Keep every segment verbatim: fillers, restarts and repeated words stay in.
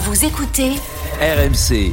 Vous écoutez R M C.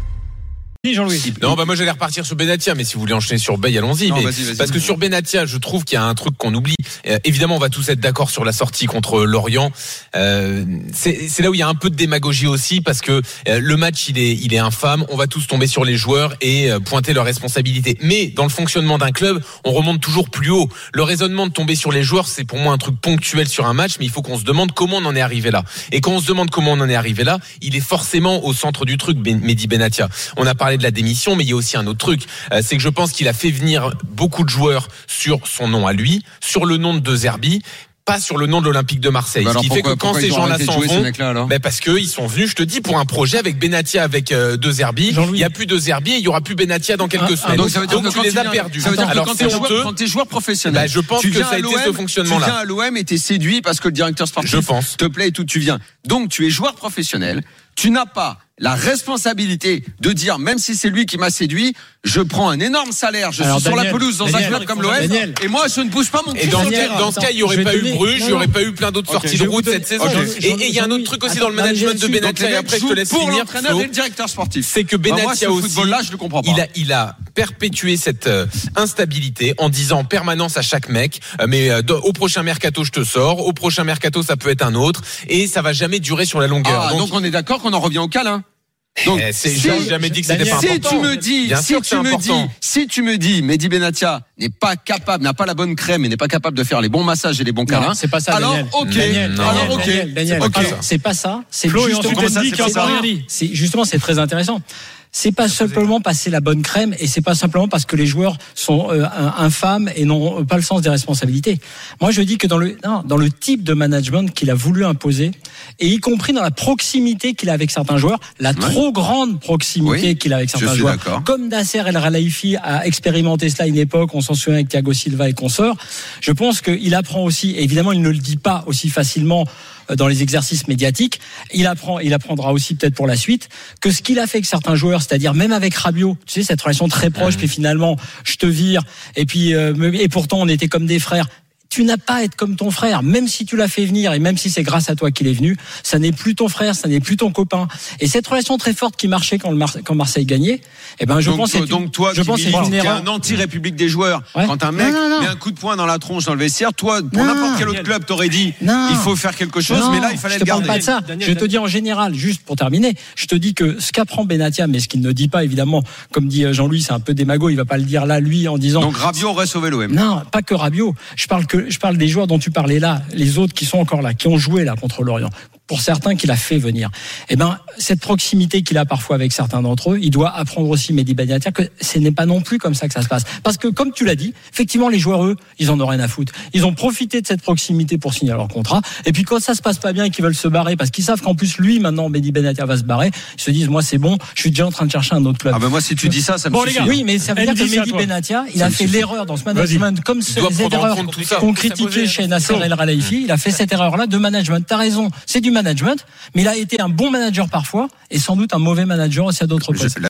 Jean-Louis. Non, bah moi j'allais repartir sur Benatia, mais si vous voulez enchaîner sur Bay, allons-y. Non, mais vas-y, vas-y, parce que vas-y. sur Benatia, je trouve qu'il y a un truc qu'on oublie. Euh, évidemment, on va tous être d'accord sur la sortie contre Lorient. Euh, c'est, c'est là où il y a un peu de démagogie aussi, parce que euh, le match il est, il est infâme. On va tous tomber sur les joueurs et euh, pointer leurs responsabilités. Mais dans le fonctionnement d'un club, on remonte toujours plus haut. Le raisonnement de tomber sur les joueurs, c'est pour moi un truc ponctuel sur un match, mais il faut qu'on se demande comment on en est arrivé là. Et quand on se demande comment on en est arrivé là, il est forcément au centre du truc, ben, Mehdi Benatia. On a parlé de la démission, mais il y a aussi un autre truc, euh, c'est que je pense qu'il a fait venir beaucoup de joueurs sur son nom à lui, sur le nom de De Zerbi, pas sur le nom de l'Olympique de Marseille. Bah Ce qui alors fait pourquoi, que quand ces pourquoi gens-là ils ont s'en arrêté de jouer, vont, ces mecs-là, alors bah parce que ils sont venus, je te dis, pour un projet avec Benatia, avec euh, De Zerbi. Il y a plus De Zerbi et il y aura plus Benatia dans quelques Ah, semaines. donc ça veut dire donc que tu quand les tu as viens- perdus. Ça veut dire que Alors quand c'est t'es joueur, honteux. quand t'es joueur professionnel, Bah, je pense tu que viens ça a à été l'O M, ce fonctionnement-là. Tu viens à l'O M et t'es séduit parce que le directeur sportif Je pense. te plaît et tout, tu viens. Donc tu es joueur professionnel, tu n'as pas la responsabilité de dire, même si c'est lui qui m'a séduit, je prends un énorme salaire, je Alors, suis sur Daniel, la pelouse dans Daniel, un club comme l'O M, Daniel. et moi je ne bouge pas mon Et cul dans sur ce le cas, terrain. dans ce cas, il n'y aurait je vais pas eu donner- Bruges, il non, n'y aurait non. pas eu plein d'autres Ok, sorties je de vais route vous cette donner- saison. Ok. Et et il y a un autre truc aussi dans le Attends, management de là-dessus, Donc les Benatia, et mecs après je te jouent laisse pour finir. l'entraîneur Flo. et le directeur sportif. C'est que Bah, moi, Benatia ce aussi, football-là, je le comprends pas. il a, il a perpétué cette euh, instabilité en disant en permanence à chaque mec, euh, mais euh, do- au prochain mercato je te sors, au prochain mercato ça peut être un autre, et ça va jamais durer sur la longueur. Ah, donc on est d'accord qu'on en revient au câlin. Donc, Eh, c'est- si- j'ai jamais dit que c'était Daniel, pas si important. tu me dis, Bien si sûr que tu c'est me important. dis, si tu me dis, Mehdi Benatia n'est pas capable, n'a pas la bonne crème et n'est pas capable de faire les bons massages et les bons câlins. Non, c'est pas ça, alors, Daniel. ok. Daniel, Non. alors, Daniel, ok. Daniel, Daniel, Ok. c'est pas- c'est pas ça. C'est Flo, et justement, ensuite, on dit qu'il y a c'est encore pas- rien dit. c'est justement, c'est très intéressant. C'est pas simplement passer la bonne crème et c'est pas simplement parce que les joueurs sont euh, infâmes et n'ont pas le sens des responsabilités. Moi, je dis que dans le non, dans le type de management qu'il a voulu imposer et y compris dans la proximité qu'il a avec certains joueurs, la trop grande proximité Oui, qu'il a avec je certains suis joueurs, d'accord. comme Nasser El Khelaifi a expérimenté cela à une époque, on s'en souvient avec Thiago Silva et consorts. Je pense qu'il apprend aussi, et évidemment, il ne le dit pas aussi facilement dans les exercices médiatiques. Il apprend, il apprendra aussi peut-être pour la suite que ce qu'il a fait avec certains joueurs, c'est-à-dire même avec Rabiot, tu sais, cette relation très proche, puis finalement, je te vire, et puis euh, et pourtant on était comme des frères. Tu n'as pas à être comme ton frère, même si tu l'as fait venir et même si c'est grâce à toi qu'il est venu, ça n'est plus ton frère, ça n'est plus ton copain. Et cette relation très forte qui marchait quand, le Mar- quand Marseille gagnait, eh ben je donc, pense toi, que c'est une- donc toi, je qui pense que c'est milites, une qui est erreur. un anti-république des joueurs. Ouais. Quand un Non, mec non, non. met un coup de poing dans la tronche dans le vestiaire, toi, pour Non. n'importe quel autre club, t'aurais dit, Non. il faut faire quelque chose, Non, mais là, il fallait je le te parle garder. pas de ça. Daniel, je te Daniel. dis en général, juste pour terminer, je te dis que ce qu'apprend Benatia, mais ce qu'il ne dit pas évidemment, comme dit Jean-Louis, c'est un peu démago, il va pas le dire là, lui, en disant. Donc Rabiot aurait sauvé l'O M. Non, pas que Rabiot. Je parle que je parle des joueurs dont tu parlais là, les autres qui sont encore là, qui ont joué là contre Lorient. Pour certains qu'il a fait venir. Eh ben, cette proximité qu'il a parfois avec certains d'entre eux, il doit apprendre aussi, Mehdi Benatia, que ce n'est pas non plus comme ça que ça se passe. Parce que, comme tu l'as dit, effectivement, les joueurs, eux, ils en ont rien à foutre. Ils ont profité de cette proximité pour signer leur contrat. Et puis, quand ça se passe pas bien et qu'ils veulent se barrer, parce qu'ils savent qu'en plus, lui, maintenant, Mehdi Benatia va se barrer, ils se disent, moi, c'est bon, je suis déjà en train de chercher un autre club. Ah ben moi, si tu dis ça, ça me Bon, les suffit. gars, Oui, mais ça veut Elle dire dit que ça, Mehdi toi. Benatia, il Ça a me fait suffit. l'erreur dans ce management, comme Il doit ces prendre en erreurs compte tout ça. qu'ont critiqué chez Nasser El Khelaifi. Il a fait cette erreur-là de management. T'as raison, c'est du management, mais il a été un bon manager parfois et sans doute un mauvais manager aussi à d'autres postes. Je-